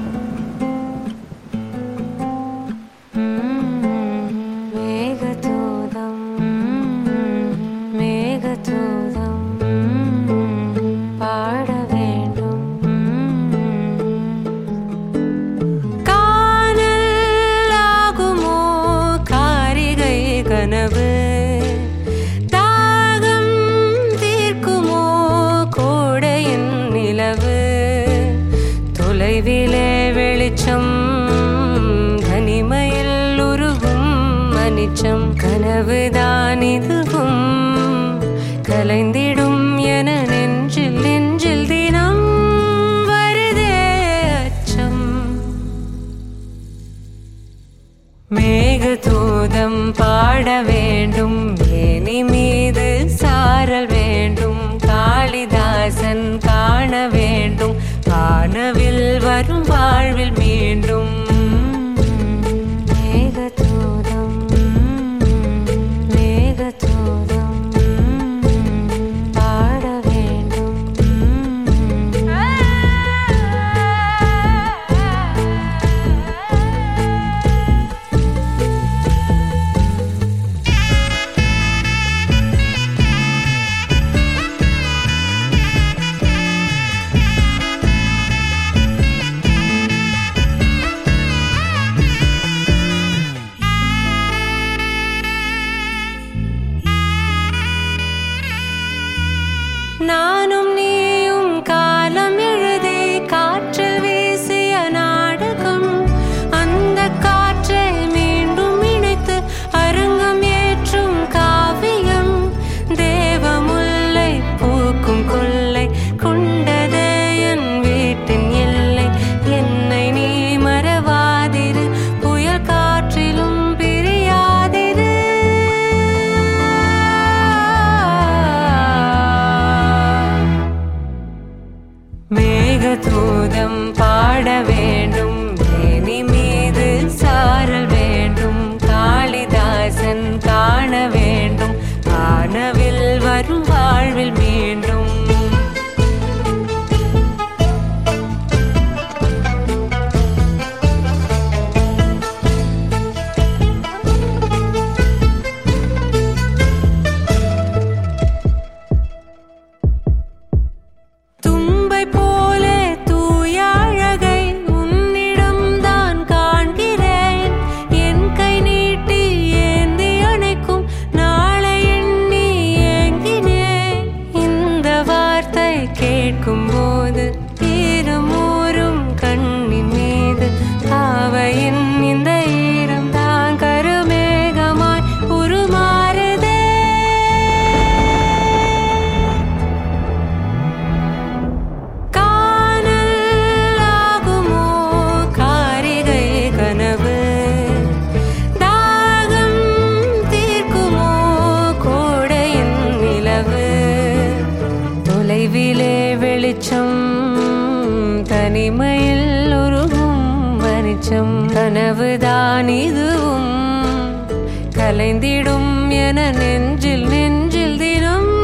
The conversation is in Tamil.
தொலைவிலே வெளிச்சம் தனிமையில் உருகும் மனிச்சம் கனவுதான் இதுவும் கலைந்திடும் என நெஞ்சில் நெஞ்சில் தினம் வருதே அச்சம். மேகதூதம் பாட வேண்டும் மேனி மீது சாரல் வேண்டும் காளிதாசன் காண வேண்டும் வானவில் வரும் வாழ்வில் மீண்டும். மேகதூதம் மேகதூதம் பாட வேண்டும். நானும் நீயும் காலம் எழுதி காற்றில் வீசிய நாடகம் அந்த காற்றை மீண்டும் இணைத்து அரங்கம் ஏற்றும் காவியம். தேவமுல்லை பூக்கும் கொல்லை கொண்டதே என் வீட்டின் எல்லை. என்னை நீ மறவாதிரு புயல் காற்றிலும் பிரியாதிரு. மேகதூதம் பாட வேண்டும் மேனி மீது சாரல் வேண்டும் காளிதாசன் காண வேண்டும் வானவில் வரும் வாழ்வில் மீண்டும். கேட்கும்போது ஈரமூரும் கண்ணின் மீது பாவையின் இந்த ஈரம் தான் கருமேகமாய் உருமாறுதே. காணல் ஆகுமோ காரிகை கனவு தாகம் தீர்க்குமோ கோடையின் நிலவு. தொலைவிலே வெளிச்சம் தனிமையில் உருகும் மனிச்சம் கனவுதான் இதுவும் கலைந்திடும் என நெஞ்சில் நெஞ்சில் தினம்